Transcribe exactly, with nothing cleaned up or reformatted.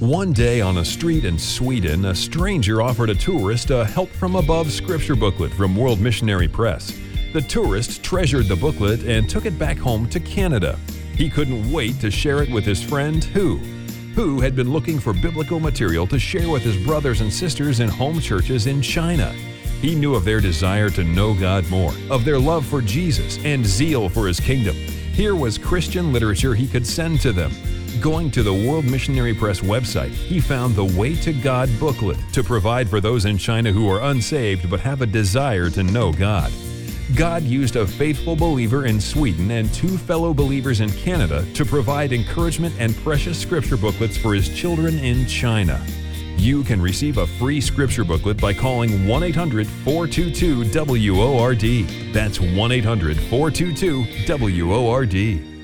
One day on a street in Sweden, a stranger offered a tourist a Help from Above scripture booklet from World Missionary Press. The tourist treasured the booklet and took it back home to Canada. He couldn't wait to share it with his friend, Hu. Hu had been looking for biblical material to share with his brothers and sisters in home churches in China. He knew of their desire to know God more, of their love for Jesus and zeal for His kingdom. Here was Christian literature he could send to them. Going to the World Missionary Press website, he found the Way to God booklet to provide for those in China who are unsaved but have a desire to know God. God used a faithful believer in Sweden and two fellow believers in Canada to provide encouragement and precious scripture booklets for His children in China. You can receive a free scripture booklet by calling one eight hundred, four two two, W O R D. That's one eight hundred, four two two, W O R D.